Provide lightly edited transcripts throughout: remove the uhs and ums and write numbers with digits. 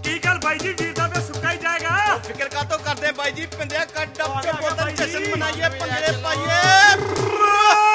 की गल भाई जी वीर दा ते सुक्का ही जाएगा। फिक्र का तो करदे भाई जी पिंदे कट डब के बोतल जश्न मनाइए पंगड़े पाइए।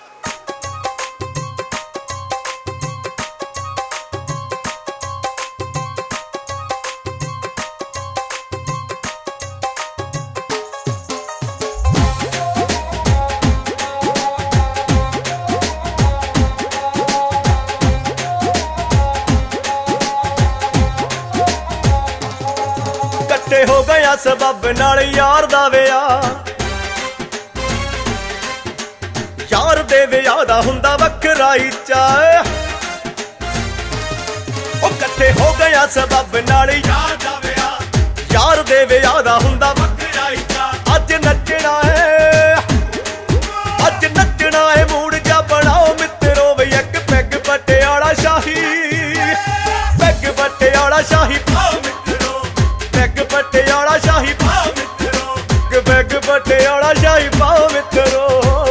हो गया सबब नाल यार दा विआह, यार दे विआह दा हुंदा वखरा ही चाह। ओ कट्ठे हो गया सबब नाल यार दा विआह, यार दे विआह दा हुंदा वखरा ही चाह। अज नचना है, अज नचना है, मूड जा बनाओ मित्रो वे एक पैग पटियाला शाही, पैग पटियाला शाही पाओ मित्रो, पैग पटियाला शाही पाओ मित्रो, पैग पटियाला शाही पाओ मित्रो।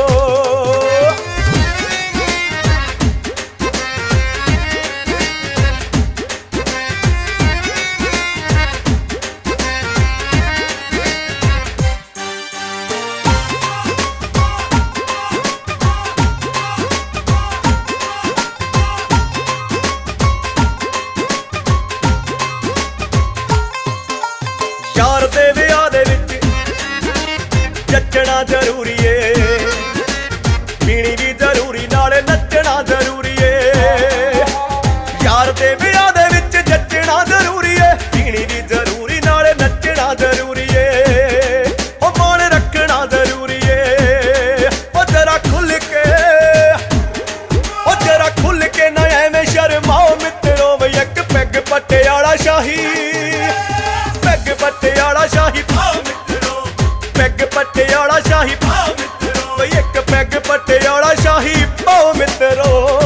यार दे विआह दे विच जचना जरूरी है, पीनी भी जरूरी नाले नचना जरूरी है। यार दे विआह दे विच जचना जरूरी है, पीनी भी जरूरी नाले नचना जरूरी है। ओ मान रखना जरूरी है, ओ जरा खुल के, ओ जरा खुल के ना एवें शर्माओ मित्रो वे एक पैग पटियाला शाही, पैग पटियाला शाही पाओ मित्रो, पैग पटियाला शाही पाओ मित्रो, वे एक पैग पटियाला शाही पाओ मित्रो।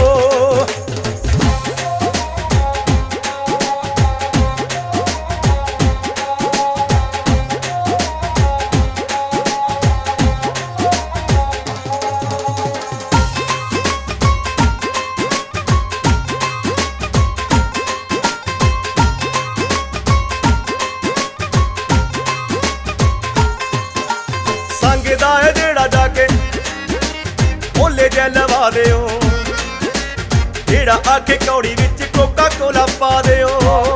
संगदा है जेड़ा जाके ओले जे लवा दिओ, जेड़ा आके कौड़ी विच कोका कोला पा दिओ।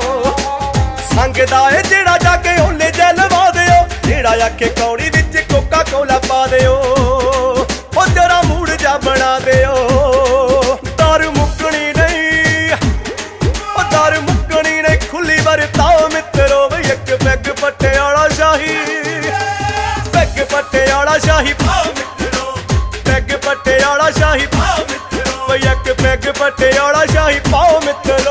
संगदा है जेड़ा जाके ओले जे लवा दिओ, जेड़ा आके कौड़ी विच कोका कोला पा दिओ। ओ जरा मूड जा बना दिओ, दारू मुक्कनी नहीं, ओ दारू मुक्कनी नहीं, खुली वरताओ मित्रो वे एक पैग पटियाला शाही, पैग पटियाला शाही पाओ मित्रो, पैग पटियाला शाही पाओ मित्रो, वे एक पैग पटियाला शाही पाओ मित्रो।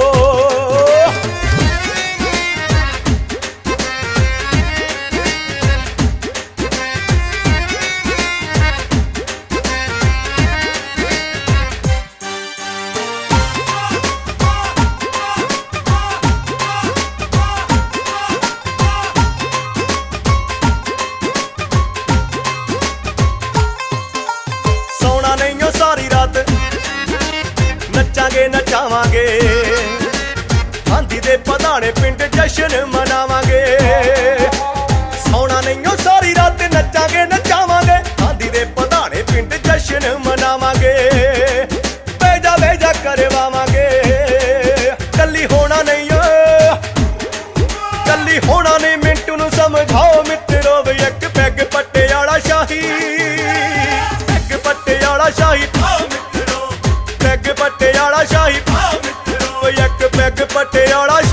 सोना नहीं हो सारी रात नचांगे नचावांगे, आंधी दे पधाने पिंड जश्न मनावांगे। सोना नहीं हो सारी रात नचांगे नचावांगे, आंधी दे पधाने पिंड जश्न मनावांगे। बेजा बेजा करवावांगे, कल्ली होना नहीं हो, कल्ली होना नहीं, मिंटू नू समझाओ मित्रो वे एक पैग पटियाला शाही, पैग पटियाला शाही पाओ मित्रो, पैग पटियाला शाही पाओ मित्रो, वे एक पैग पटियाला